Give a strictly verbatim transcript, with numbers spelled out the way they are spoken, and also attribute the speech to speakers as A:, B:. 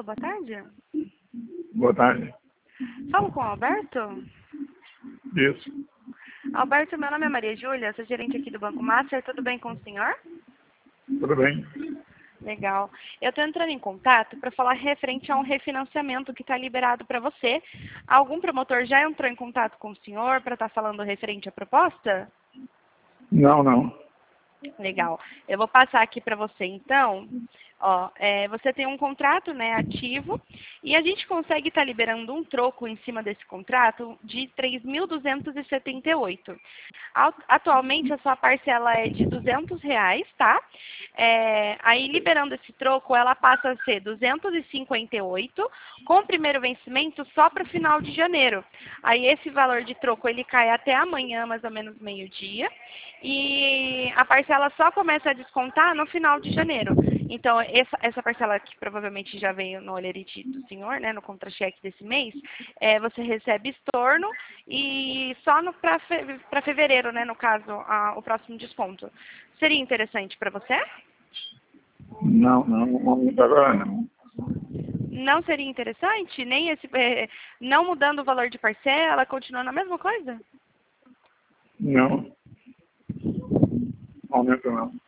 A: Alô, boa tarde.
B: Boa tarde.
A: Falo com o Alberto?
B: Isso.
A: Alberto, meu nome é Maria Júlia, sou gerente aqui do Banco Master. Tudo bem com o senhor?
B: Tudo bem?
A: Legal. Eu estou entrando em contato para falar referente a um refinanciamento que está liberado para você. Algum promotor já entrou em contato com o senhor para estar falando referente à proposta?
B: Não, não.
A: Legal. Eu vou passar aqui para você, então. Ó, é, você tem um contrato, né, ativo, e a gente consegue estar liberando um troco em cima desse contrato de três mil duzentos e setenta e oito. Atualmente, a sua parcela é de duzentos reais, tá? É, aí, liberando esse troco, ela passa a ser duzentos e cinquenta e oito, com o primeiro vencimento só para o final de janeiro. Aí, esse valor de troco, ele cai até amanhã, mais ou menos meio-dia, e a parcela só começa a descontar no final de janeiro. Então, essa, essa parcela que provavelmente já veio no olerite do senhor, né, no contra-cheque desse mês, é, você recebe estorno e só para fe, fevereiro, né, no caso, a, o próximo desconto. Seria interessante para você?
B: Não, não, no momento agora não.
A: Não seria interessante? Nem esse, é, não mudando o valor de parcela, continuando a mesma coisa?
B: Não. No momento não.